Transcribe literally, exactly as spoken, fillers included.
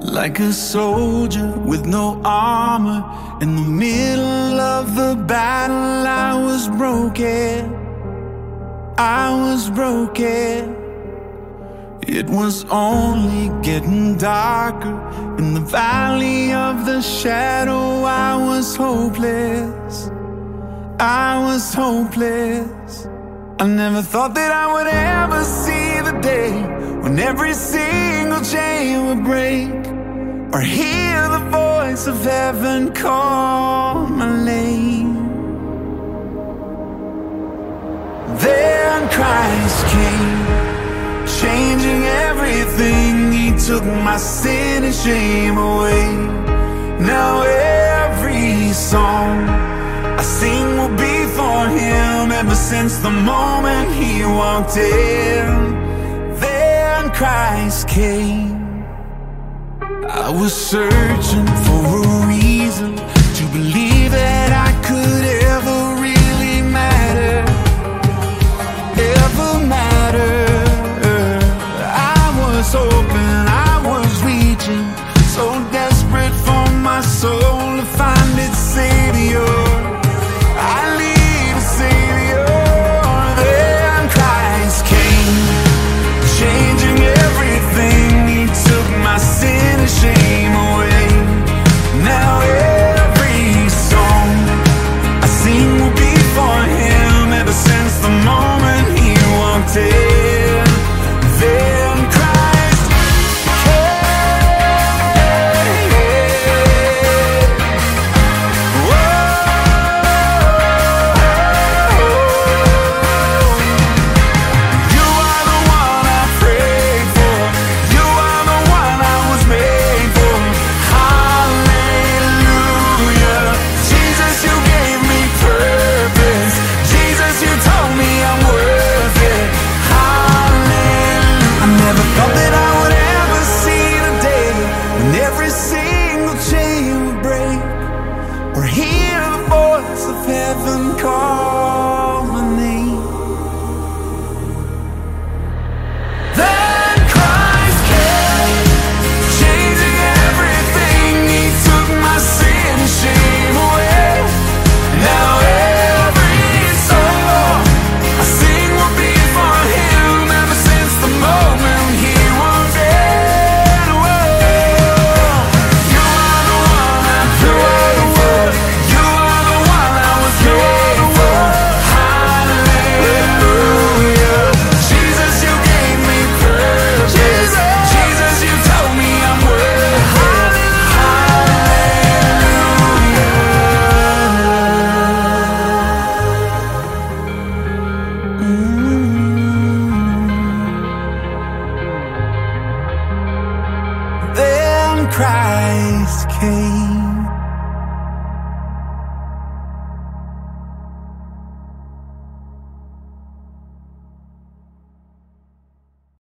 Like a soldier with no armor, in the middle of the battle I was broken, I was broken. It was only getting darker. In the valley of the shadow I was hopeless, I was hopeless. I never thought that I would ever see the day when every single chain would break, or hear the voice of heaven call my name. Then Christ came, changing everything. He took my sin and shame away. Now every song I sing will be for Him, ever since the moment He walked in. Then Christ came. I was searching for a reason to believe that I could ever really matter, ever matter. I was hoping, I was reaching, so desperate for my soul to find its Savior. I need a Savior. Then Christ came, changing everything. He took my sin and shame away. Now every song I sing will be for Him, ever since the moment He walked in. Then Christ came. Whoa. You are the one I prayed for. You are the one I was made for. Hallelujah. Jesus, you gave me purpose. Jesus, you told me I'm worth it. Hallelujah. I never thought that I would ever see the day when every single chain would break, or hear the voice of heaven call my name. Then Christ came, changing everything. He took my sin and shame away. Now every song I sing will be for Him, ever since the moment He walked in. Whoa. You are the one I prayed for. You are the one I was made for. Hallelujah. Jesus, you gave me purpose. Jesus, you told me I'm worth it. Hallelujah. Mm. Then Christ came.